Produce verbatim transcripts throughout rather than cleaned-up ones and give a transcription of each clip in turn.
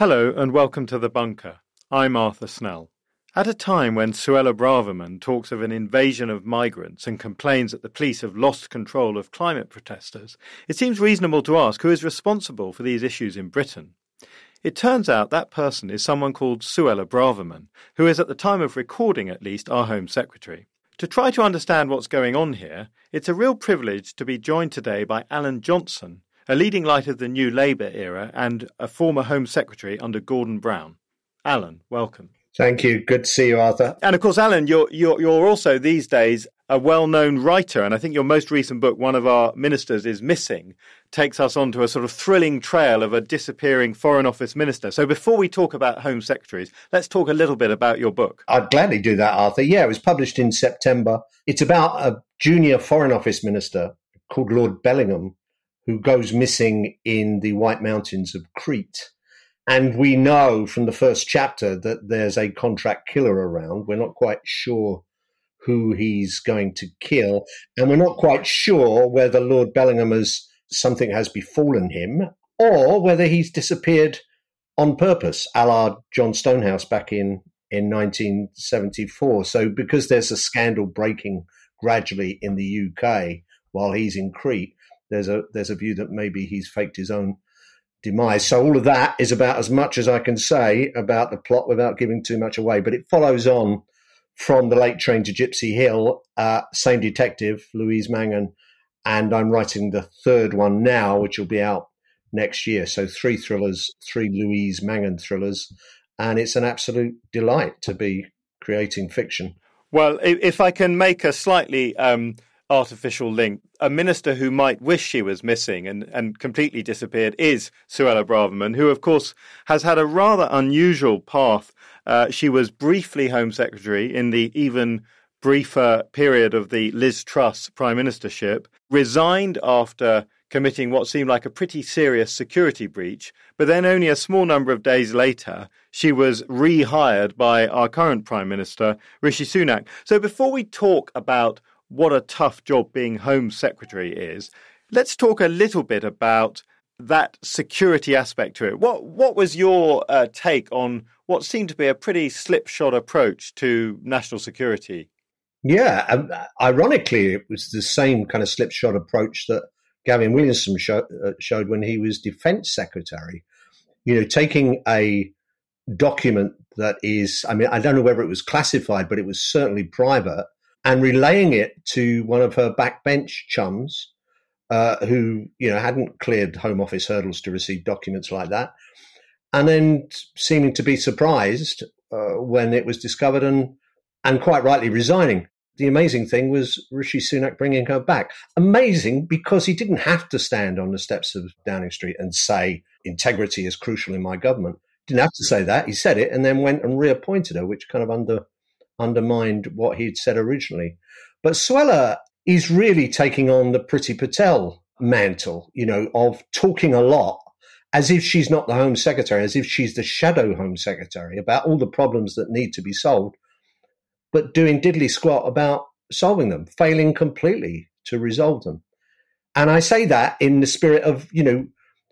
Hello and welcome to The Bunker. I'm Arthur Snell. At a time when Suella Braverman talks of an invasion of migrants and complains that the police have lost control of climate protesters, it seems reasonable to ask who is responsible for these issues in Britain. It turns out that person is someone called Suella Braverman, who is at the time of recording at least our Home Secretary. To try to understand what's going on here, it's a real privilege to be joined today by Alan Johnson, a leading light of the New Labour era and a former Home Secretary under Gordon Brown. Alan, welcome. Thank you. Good to see you, Arthur. And of course, Alan, you're, you're, you're also these days a well-known writer, and I think your most recent book, One of Our Ministers is Missing, takes us onto a sort of thrilling trail of a disappearing Foreign Office minister. So before we talk about Home Secretaries, let's talk a little bit about your book. I'd gladly do that, Arthur. Yeah, it was published in September. It's about a junior Foreign Office minister called Lord Bellingham, who goes missing in the White Mountains of Crete. And we know from the first chapter that there's a contract killer around. We're not quite sure who he's going to kill. And we're not quite sure whether Lord Bellingham has something has befallen him or whether he's disappeared on purpose, a la John Stonehouse back in, in nineteen seventy-four. So because there's a scandal breaking gradually in the U K while he's in Crete, there's a there's a view that maybe he's faked his own demise. So all of that is about as much as I can say about the plot without giving too much away. But it follows on from The Late Train to Gypsy Hill, uh, same detective, Louise Mangan, and I'm writing the third one now, which will be out next year. So three thrillers, three Louise Mangan thrillers, and it's an absolute delight to be creating fiction. Well, if I can make a slightly um, artificial link, a minister who might wish she was missing and, and completely disappeared is Suella Braverman, who, of course, has had a rather unusual path. Uh, she was briefly Home Secretary in the even briefer period of the Liz Truss prime ministership, resigned after committing what seemed like a pretty serious security breach, but then only a small number of days later, she was rehired by our current Prime Minister, Rishi Sunak. So before we talk about what a tough job being Home Secretary is, let's talk a little bit about that security aspect to it. What what was your uh, take on what seemed to be a pretty slipshod approach to national security? Yeah, um, ironically, it was the same kind of slipshod approach that Gavin Williamson show, uh, showed when he was Defence Secretary. You know, taking a document that is, I mean, I don't know whether it was classified, but it was certainly private, and relaying it to one of her backbench chums, uh, who, you know, hadn't cleared Home Office hurdles to receive documents like that, and then seeming to be surprised uh, when it was discovered and, and quite rightly resigning. The amazing thing was Rishi Sunak bringing her back. Amazing because he didn't have to stand on the steps of Downing Street and say integrity is crucial in my government. Didn't have to say that. He said it and then went and reappointed her, which kind of under undermined what he'd said originally. But Suella is really taking on the Priti Patel mantle, you know, of talking a lot as if she's not the Home Secretary, as if she's the shadow Home Secretary about all the problems that need to be solved, but doing diddly squat about solving them, failing completely to resolve them. And I say that in the spirit of, you know,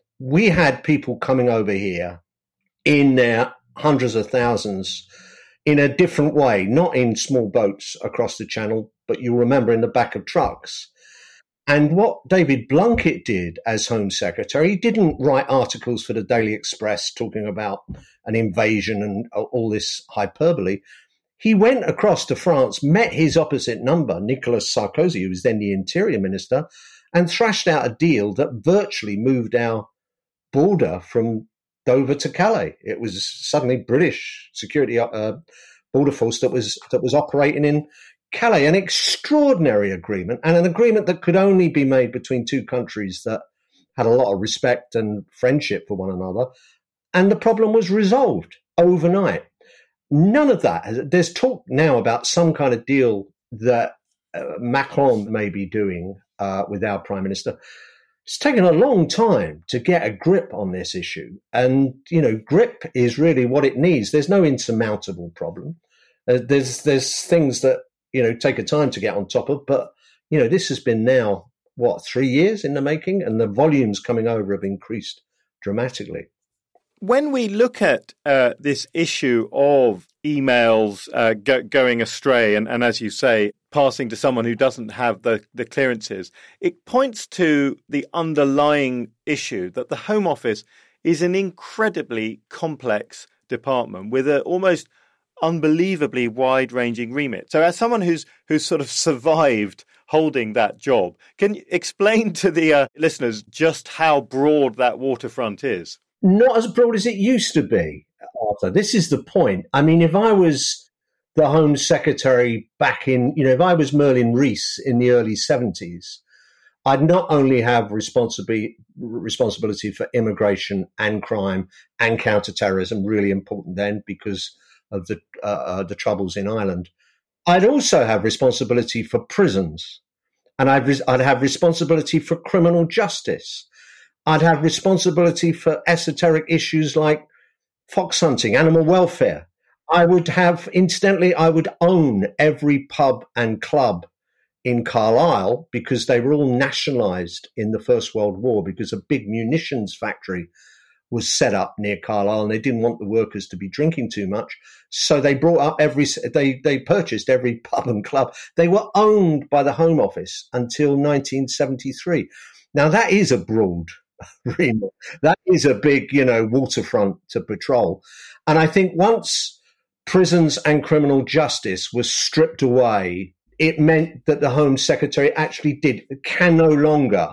we had people coming over here in their hundreds of thousands in a different way, not in small boats across the channel, but you'll remember in the back of trucks. And what David Blunkett did as Home Secretary, he didn't write articles for the Daily Express talking about an invasion and all this hyperbole. He went across to France, met his opposite number, Nicolas Sarkozy, who was then the Interior Minister, and thrashed out a deal that virtually moved our border from Dover to Calais. It was suddenly British security uh, border force that was that was operating in Calais, an extraordinary agreement, and an agreement that could only be made between two countries that had a lot of respect and friendship for one another. And the problem was resolved overnight. None of that. There's talk now about some kind of deal that uh, Macron may be doing uh, with our Prime Minister. It's taken a long time to get a grip on this issue. And, you know, grip is really what it needs. There's no insurmountable problem. Uh, there's there's things that, you know, take a time to get on top of. But, you know, this has been now, what, three years in the making? And the volumes coming over have increased dramatically. when we look at uh, this issue of emails uh, go- going astray and, and, as you say, passing to someone who doesn't have the, the clearances, it points to the underlying issue that the Home Office is an incredibly complex department with an almost unbelievably wide-ranging remit. So as someone who's who's sort of survived holding that job, can you explain to the uh, listeners just how broad that waterfront is? Not as broad as it used to be, Arthur. This is the point. I mean, if I was the Home Secretary back in, you know, if I was Merlin Rees in the early seventies, I'd not only have responsibility responsibility for immigration and crime and counterterrorism, really important then because of the uh, uh, the troubles in Ireland. I'd also have responsibility for prisons, and I'd, res- I'd have responsibility for criminal justice. I'd have responsibility for esoteric issues like fox hunting, animal welfare. I would have, incidentally, I would own every pub and club in Carlisle because they were all nationalised in the First World War because a big munitions factory was set up near Carlisle and they didn't want the workers to be drinking too much. So they brought up every, they, they purchased every pub and club. They were owned by the Home Office until nineteen seventy-three. Now that is a broad remit. That is a big, you know, waterfront to patrol. And I think once prisons and criminal justice was stripped away, it meant that the Home Secretary actually did, can no longer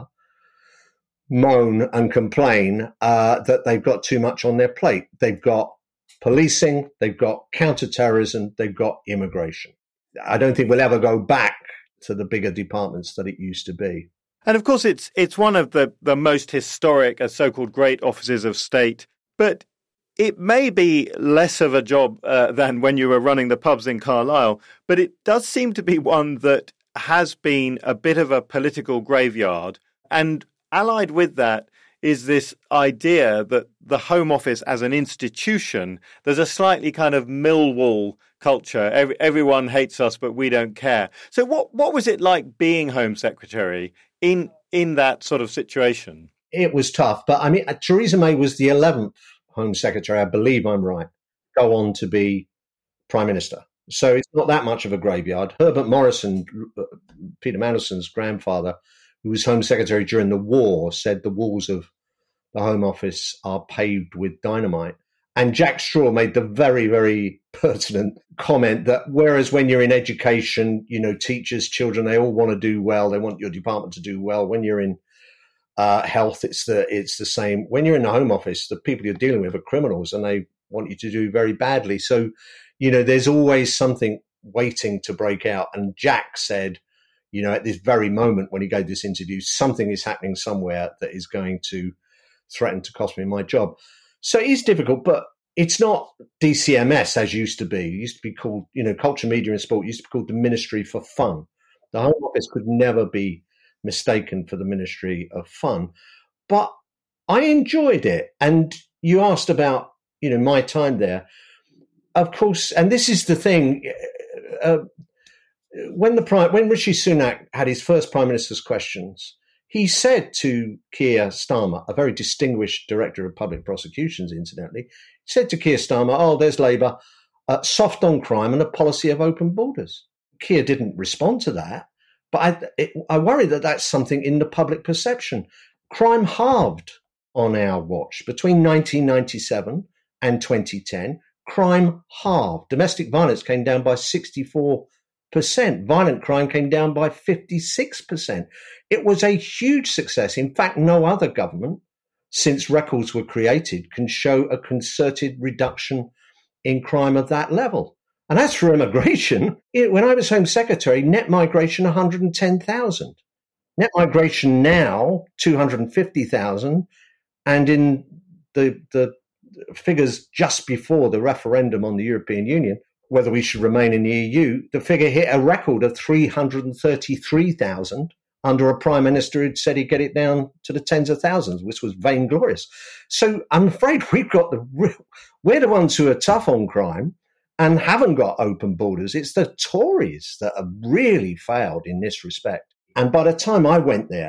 moan and complain uh, that they've got too much on their plate. They've got policing, they've got counterterrorism, they've got immigration. I don't think we'll ever go back to the bigger departments that it used to be. And of course, it's it's one of the, the most historic, uh, so-called great offices of state, but it may be less of a job uh, than when you were running the pubs in Carlisle, but it does seem to be one that has been a bit of a political graveyard. And allied with that is this idea that the Home Office as an institution, there's a slightly kind of Millwall culture. Every, everyone hates us, but we don't care. So what, what was it like being Home Secretary in in that sort of situation? It was tough. But I mean, Theresa May was the eleventh Home Secretary, I believe I'm right, go on to be Prime Minister. So it's not that much of a graveyard. Herbert Morrison, Peter Mandelson's grandfather, who was Home Secretary during the war, said the walls of the Home Office are paved with dynamite. And Jack Straw made the very, very pertinent comment that whereas when you're in education, you know, teachers, children, they all want to do well. They want your department to do well. When you're in uh, health, it's the it's the same. When you're in the Home Office, the people you're dealing with are criminals and they want you to do very badly. So, you know, there's always something waiting to break out. And Jack said, you know, at this very moment when he gave this interview, something is happening somewhere that is going to threaten to cost me my job. So it is difficult, but it's not D C M S as used to be. It used to be called, you know, Culture, Media and Sport used to be called the Ministry for Fun. The Home Office could never be mistaken for the Ministry of Fun. But I enjoyed it. And you asked about, you know, my time there. Of course, and this is the thing, uh, when the prime, when Rishi Sunak had his first Prime Minister's questions, he said to Keir Starmer, a very distinguished Director of Public Prosecutions, incidentally, he said to Keir Starmer, oh, there's Labour, uh, soft on crime and a policy of open borders. Keir didn't respond to that, but I, it, I worry that that's something in the public perception. Crime halved on our watch between nineteen ninety-seven and twenty ten. Crime halved. Domestic violence came down by sixty-four percent. Violent crime came down by fifty-six percent. It was a huge success. In fact, no other government since records were created can show a concerted reduction in crime of that level. And as for immigration, it, when I was Home Secretary, net migration one hundred ten thousand. Net migration now, two hundred fifty thousand. And in the, the figures just before the referendum on the European Union, whether we should remain in the E U, the figure hit a record of three hundred thirty-three thousand under a prime minister who'd said he'd get it down to the tens of thousands, which was vainglorious. So I'm afraid we've got the real, we're the ones who are tough on crime and haven't got open borders. It's the Tories that have really failed in this respect. And by the time I went there,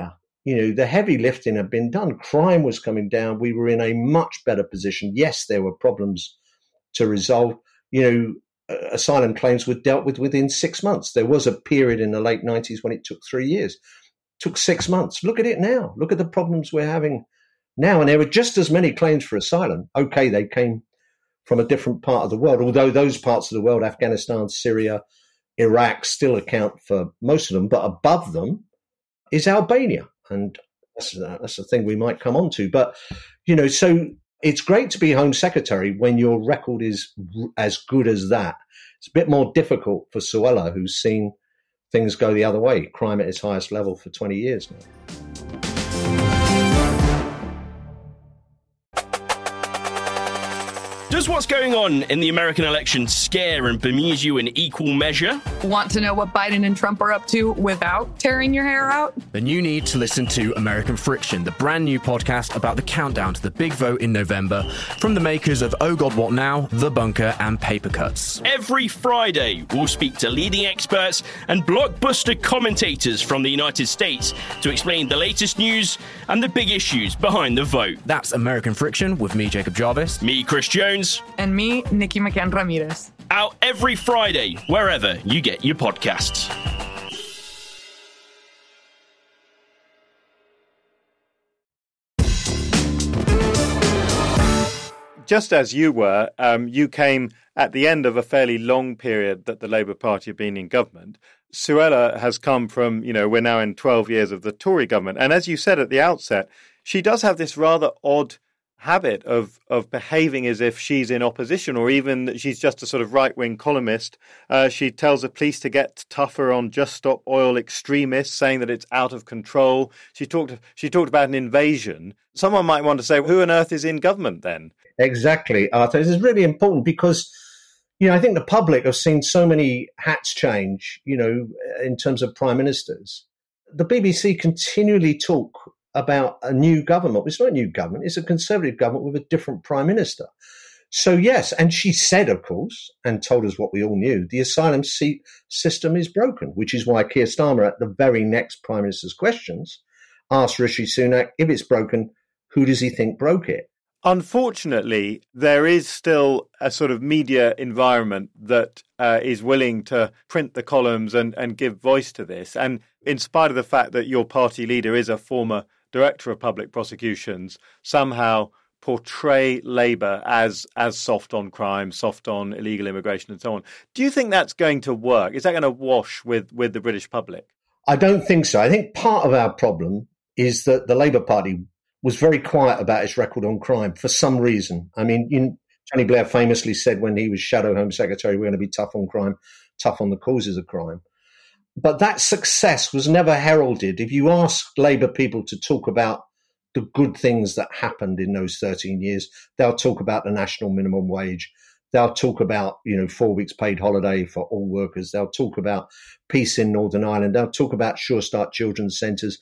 you know, the heavy lifting had been done. Crime was coming down. We were in a much better position. Yes, there were problems to resolve. You know, uh, asylum claims were dealt with within six months. There was a period in the late nineties when it took three years. It took six months. Look at it now. Look at the problems we're having now. And there were just as many claims for asylum. Okay, they came from a different part of the world, although those parts of the world, Afghanistan, Syria, Iraq, still account for most of them. But above them is Albania. And that's, uh, that's the thing we might come on to. But, you know, so it's great to be Home Secretary when your record is as good as that. It's a bit more difficult for Suella, who's seen things go the other way, crime at its highest level for twenty years now. Does what's going on in the American election scare and bemuse you in equal measure? Want to know what Biden and Trump are up to without tearing your hair out? Then you need to listen to American Friction, the brand new podcast about the countdown to the big vote in November from the makers of Oh God What Now, The Bunker and Paper Cuts. Every Friday, we'll speak to leading experts and blockbuster commentators from the United States to explain the latest news and the big issues behind the vote. That's American Friction with me, Jacob Jarvis. Me, Chris Jones. And me, Nikki McCann Ramirez. Out every Friday, wherever you get your podcasts. Just as you were, um, you came at the end of a fairly long period that the Labour Party have been in government. Suella has come from, you know, we're now in twelve years of the Tory government. And as you said at the outset, she does have this rather odd habit of of behaving as if she's in opposition, or even that she's just a sort of right-wing columnist. Uh, she tells the police to get tougher on Just Stop Oil extremists, saying that it's out of control. She talked she talked about an invasion. Someone might want to say, who on earth is in government then? Exactly, Arthur. This is really important because, you know, I think the public have seen so many hats change, you know, in terms of prime ministers. The B B C continually talk about a new government. It's not a new government. It's a Conservative government with a different prime minister. So, yes, and she said, of course, and told us what we all knew, the asylum seat system is broken, which is why Keir Starmer, at the very next prime minister's questions, asked Rishi Sunak, if it's broken, who does he think broke it? Unfortunately, there is still a sort of media environment that uh, is willing to print the columns and, and give voice to this. And in spite of the fact that your party leader is a former Director of Public Prosecutions, somehow portray Labour as as soft on crime, soft on illegal immigration and so on. Do you think that's going to work? Is that going to wash with, with the British public? I don't think so. I think part of our problem is that the Labour Party was very quiet about its record on crime for some reason. I mean, you know, Tony Blair famously said when he was Shadow Home Secretary, we're going to be tough on crime, tough on the causes of crime. But that success was never heralded. If you ask Labour people to talk about the good things that happened in those thirteen years, they'll talk about the national minimum wage. They'll talk about, you know, four weeks paid holiday for all workers. They'll talk about peace in Northern Ireland. They'll talk about Sure Start children's centres.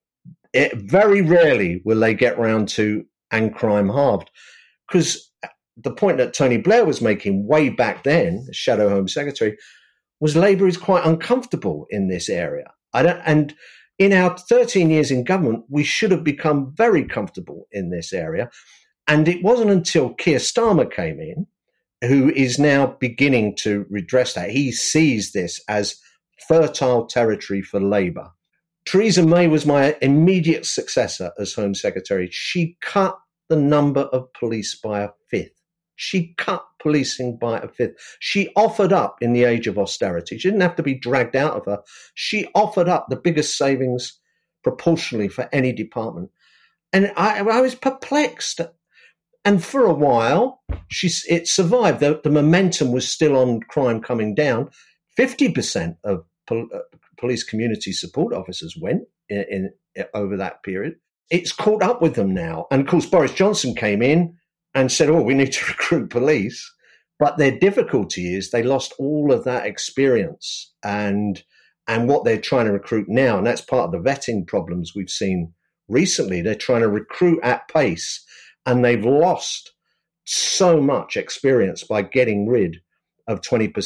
It, very rarely will they get round to and crime halved. Because the point that Tony Blair was making way back then, as Shadow Home Secretary, was Labour is quite uncomfortable in this area. I don't, and in our thirteen years in government, we should have become very comfortable in this area. And it wasn't until Keir Starmer came in, who is now beginning to redress that. He sees this as fertile territory for Labour. Theresa May was my immediate successor as Home Secretary. She cut the number of police by a fifth. She cut policing by a fifth. She offered up in the age of austerity. She didn't have to be dragged out of her. She offered up the biggest savings proportionally for any department. And I, I was perplexed. And for a while, she, it survived. The, the momentum was still on crime coming down. fifty percent of pol, uh, police community support officers went in, in, in over that period. It's caught up with them now. And of course, Boris Johnson came in and said, oh, we need to recruit police. But their difficulty is they lost all of that experience and and what they're trying to recruit now. And that's part of the vetting problems we've seen recently. They're trying to recruit at pace, and they've lost so much experience by getting rid of twenty percent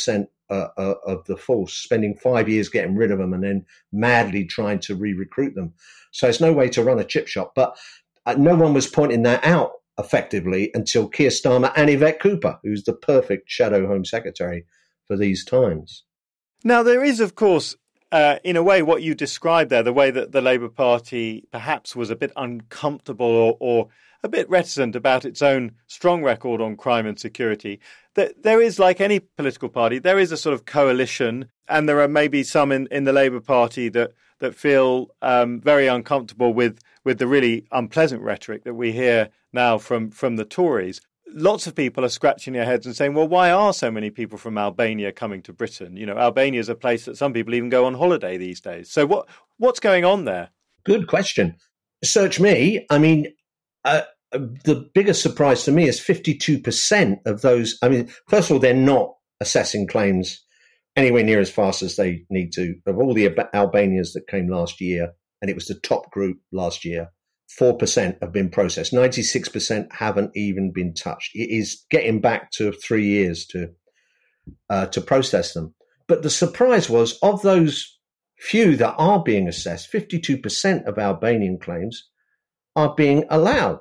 uh, uh, of the force, spending five years getting rid of them and then madly trying to re-recruit them. So it's no way to run a chip shop. But uh, no one was pointing that out effectively until Keir Starmer and Yvette Cooper, who's the perfect shadow Home Secretary for these times. Now, there is, of course, uh, in a way, what you described there, the way that the Labour Party perhaps was a bit uncomfortable or, or a bit reticent about its own strong record on crime and security. That there is, like any political party, there is a sort of coalition, and there are maybe some in, in the Labour Party that that feel um, very uncomfortable with, with the really unpleasant rhetoric that we hear now from, from the Tories. Lots of people are scratching their heads and saying, well, why are so many people from Albania coming to Britain? You know, Albania is a place that some people even go on holiday these days. So what what's going on there? Good question. Search me. I mean, uh, the biggest surprise to me is fifty-two percent of those. I mean, first of all, they're not assessing claims anywhere near as fast as they need to. Of all the Albanians that came last year, and it was the top group last year, four percent have been processed. ninety-six percent haven't even been touched. It is getting back to three years to uh, to process them. But the surprise was, of those few that are being assessed, fifty-two percent of Albanian claims are being allowed.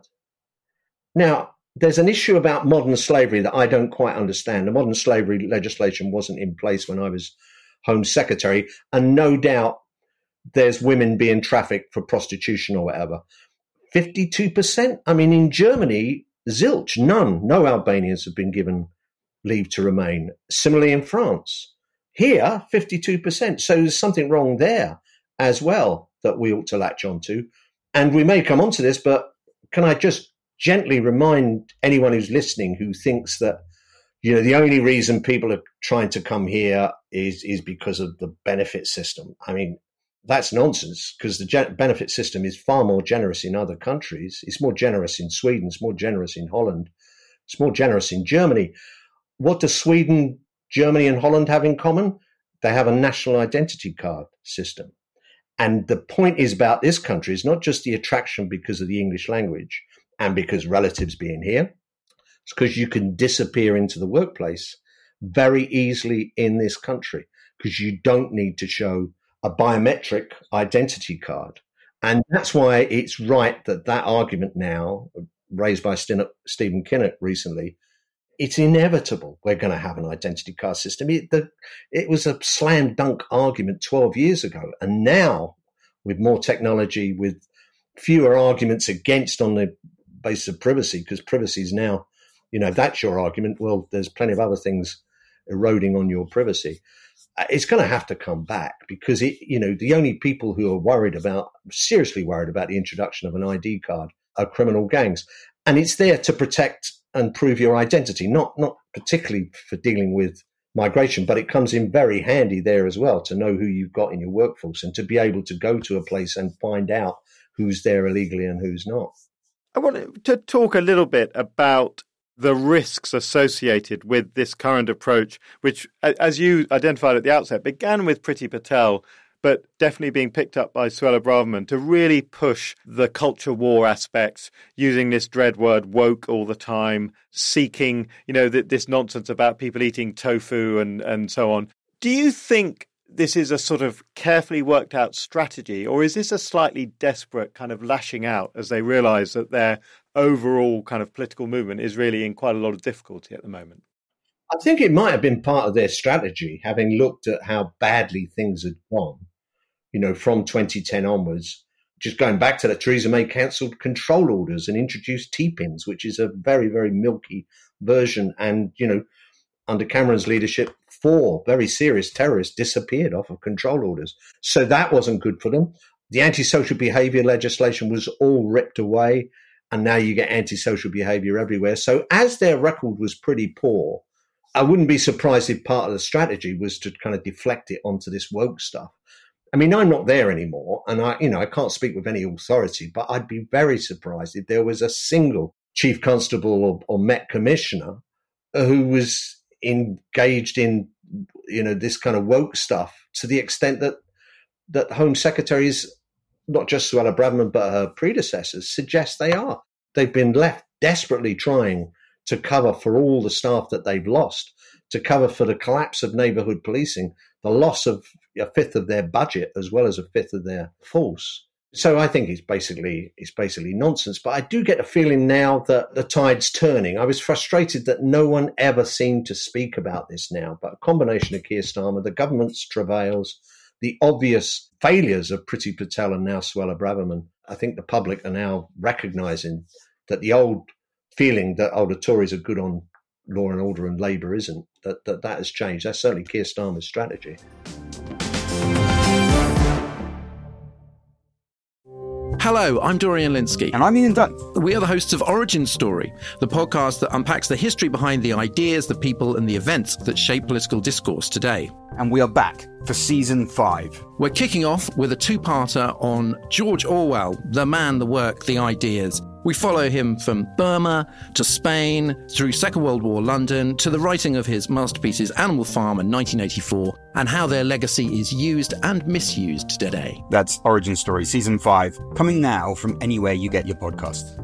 Now, there's an issue about modern slavery that I don't quite understand. The modern slavery legislation wasn't in place when I was Home Secretary, and no doubt there's women being trafficked for prostitution or whatever. fifty-two percent? I mean, in Germany, zilch, none, no Albanians have been given leave to remain. Similarly in France. Here, fifty-two percent. So there's something wrong there as well that we ought to latch onto. And we may come onto this, but can I just gently remind anyone who's listening who thinks that, you know, the only reason people are trying to come here is, is because of the benefit system. I mean, that's nonsense, because the gen- benefit system is far more generous in other countries. It's more generous in Sweden. It's more generous in Holland. It's more generous in Germany. What do Sweden, Germany and Holland have in common? They have a national identity card system. And the point is about this country is not just the attraction because of the English language and because relatives being here. It's because you can disappear into the workplace very easily in this country because you don't need to show a biometric identity card. And that's why it's right that that argument now, raised by Stephen Kinnock recently, it's inevitable we're going to have an identity card system. It, the, it was a slam dunk argument twelve years ago. And now, with more technology, with fewer arguments against on the basis of privacy, because privacy is now, you know, if that's your argument, well, there's plenty of other things eroding on your privacy. It's going to have to come back because, it, you know, the only people who are worried about, seriously worried about the introduction of an I D card are criminal gangs. And it's there to protect and prove your identity, not not particularly for dealing with migration, but it comes in very handy there as well to know who you've got in your workforce and to be able to go to a place and find out who's there illegally and who's not. I want to talk a little bit about the risks associated with this current approach, which, as you identified at the outset, began with Priti Patel, but definitely being picked up by Suella Braverman to really push the culture war aspects, using this dread word woke all the time, seeking, you know, th- this nonsense about people eating tofu and, and so on. Do you think this is a sort of carefully worked out strategy, or is this a slightly desperate kind of lashing out as they realise that their overall kind of political movement is really in quite a lot of difficulty at the moment? I think it might have been part of their strategy, having looked at how badly things had gone, you know, from twenty ten onwards. Just going back to that, Theresa May cancelled control orders and introduced T-pins, which is a very, very milky version. And, you know, under Cameron's leadership, four very serious terrorists disappeared off of control orders. So that wasn't good for them. The antisocial behaviour legislation was all ripped away, and now you get antisocial behaviour everywhere. So as their record was pretty poor, I wouldn't be surprised if part of the strategy was to kind of deflect it onto this woke stuff. I mean, I'm not there anymore, and I, you know, I can't speak with any authority, but I'd be very surprised if there was a single chief constable or, or Met commissioner who was engaged in, you know, this kind of woke stuff to the extent that that Home Secretaries, not just Suella Braverman, but her predecessors, suggest they are. They've been left desperately trying to cover for all the staff that they've lost. to cover for the collapse of neighbourhood policing, the loss of a fifth of their budget as well as a fifth of their force. So I think it's basically it's basically nonsense. But I do get a feeling now that the tide's turning. I was frustrated that no one ever seemed to speak about this now. But a combination of Keir Starmer, the government's travails, the obvious failures of Priti Patel and now Suella Braverman, I think the public are now recognising that the old feeling that, oh, the Tories are good on law and order and Labour isn't, that that, that has changed. That's certainly Keir Starmer's strategy. Hello, I'm Dorian Linsky. And I'm Ian Dunn. We are the hosts of Origin Story, the podcast that unpacks the history behind the ideas, the people, and the events that shape political discourse today. And we are back for season five. We're kicking off with a two-parter on George Orwell, the man, the work, the ideas. We follow him from Burma to Spain, through Second World War London, to the writing of his masterpieces Animal Farm in nineteen eighty-four, and how their legacy is used and misused today. That's Origin Story, season five, coming now from anywhere you get your podcasts.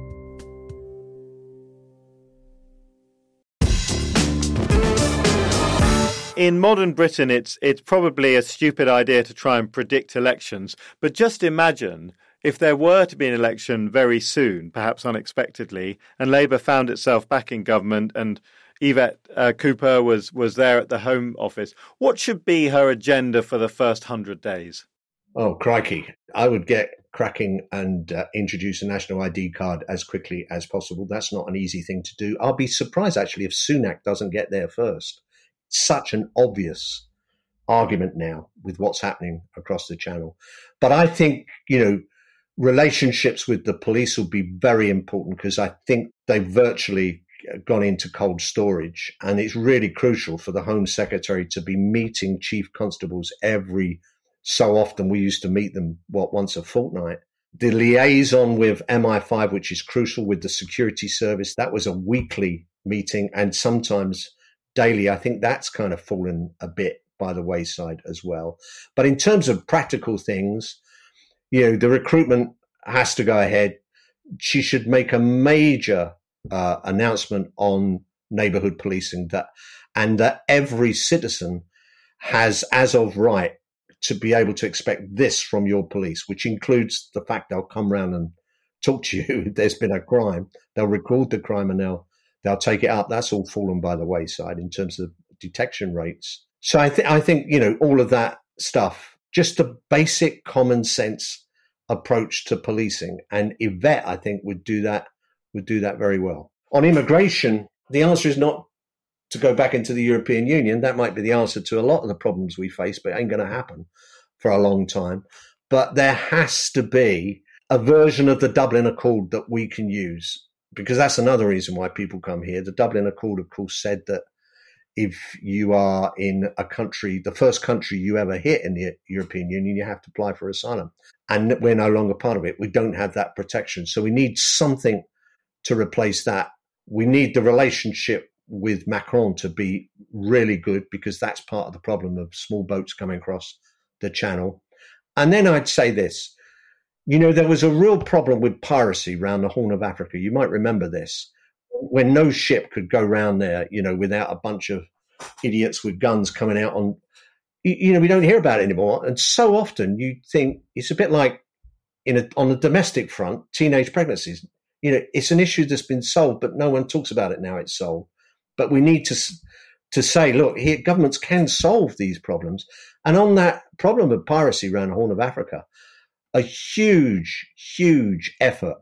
In modern Britain, it's it's probably a stupid idea to try and predict elections, but just imagine if there were to be an election very soon, perhaps unexpectedly, and Labour found itself back in government and Yvette uh, Cooper was, was there at the Home Office. What should be her agenda for the first hundred days? Oh, crikey. I would get cracking and uh, introduce a national I D card as quickly as possible. That's not an easy thing to do. I'll be surprised, actually, if Sunak doesn't get there first. Such an obvious argument now with what's happening across the Channel. But I think, you know, relationships with the police will be very important because I think they've virtually gone into cold storage, and it's really crucial for the Home Secretary to be meeting chief constables every so often. We used to meet them, what, once a fortnight. The liaison with M I five, which is crucial with the security service, that was a weekly meeting and sometimes daily. I think that's kind of fallen a bit by the wayside as well. But in terms of practical things, you know, the recruitment has to go ahead. She should make a major uh, announcement on neighbourhood policing, that, and that every citizen has, as of right, to be able to expect this from your police, which includes the fact they'll come round and talk to you if there's been a crime. They'll record the crime and they'll they'll take it up. That's all fallen by the wayside in terms of detection rates. So I think I think you know all of that stuff, just a basic common sense approach to policing, and Yvette, I think, would do that would do that very well. On immigration, the answer is not to go back into the European Union. That might be the answer to a lot of the problems we face, but it ain't going to happen for a long time. But there has to be a version of the Dublin Accord that we can use, because that's another reason why people come here. The Dublin Accord, of course, said that if you are in a country, the first country you ever hit in the European Union, you have to apply for asylum. And we're no longer part of it. We don't have that protection. So we need something to replace that. We need the relationship with Macron to be really good, because that's part of the problem of small boats coming across the Channel. And then I'd say this, you know, there was a real problem with piracy around the Horn of Africa. You might remember this, when no ship could go round there, you know, without a bunch of idiots with guns coming out on, you know, we don't hear about it anymore. And so often you think it's a bit like in a, on the domestic front, teenage pregnancies. You know, it's an issue that's been solved, but no one talks about it now. It's solved. But we need to to say, look, here, governments can solve these problems. And on that problem of piracy around the Horn of Africa, a huge, huge effort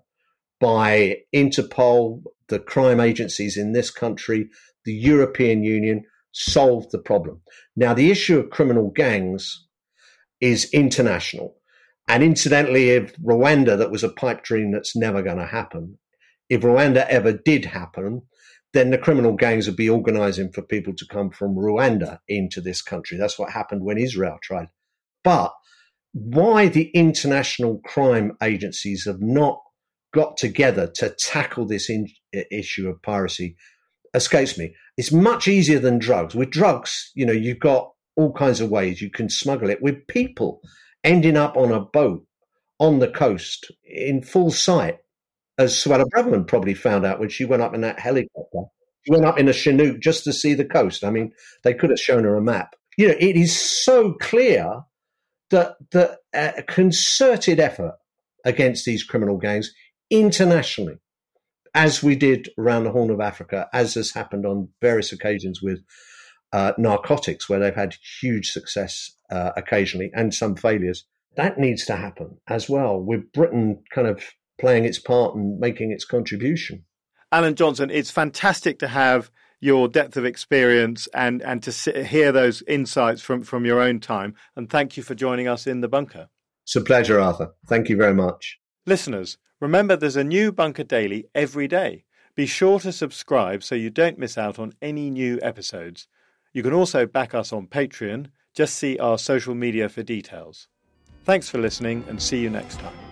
by Interpol, the crime agencies in this country, the European Union, solved the problem. Now, the issue of criminal gangs is international. And incidentally, if Rwanda, that was a pipe dream that's never going to happen, if Rwanda ever did happen, then the criminal gangs would be organizing for people to come from Rwanda into this country. That's what happened when Israel tried. But why the international crime agencies have not got together to tackle this in, issue of piracy escapes me. It's much easier than drugs. With drugs, you know, you've got all kinds of ways you can smuggle it. With people ending up on a boat on the coast in full sight, as Suella Braverman probably found out when she went up in that helicopter She went up in a Chinook just to see the coast. I mean, they could have shown her a map. You know, it is so clear that, that a concerted effort against these criminal gangs internationally, as we did around the Horn of Africa, as has happened on various occasions with uh, narcotics, where they've had huge success uh, occasionally and some failures. That needs to happen as well, with Britain kind of playing its part and making its contribution. Alan Johnson, it's fantastic to have your depth of experience and, and to sit, hear those insights from, from your own time. And thank you for joining us in The Bunker. It's a pleasure, Arthur. Thank you very much. Listeners, remember there's a new Bunker Daily every day. Be sure to subscribe so you don't miss out on any new episodes. You can also back us on Patreon. Just see our social media for details. Thanks for listening and see you next time.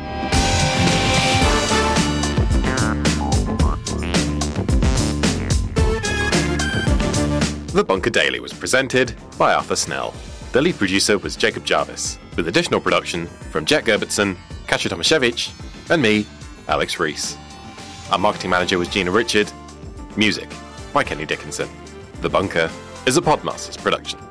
The Bunker Daily was presented by Arthur Snell. The lead producer was Jacob Jarvis, with additional production from Jack Gerbertson, Kasia Tomaszewicz, and me, Alex Rees. Our marketing manager was Gina Richard. Music by Kenny Dickinson. The Bunker is a Podmasters production.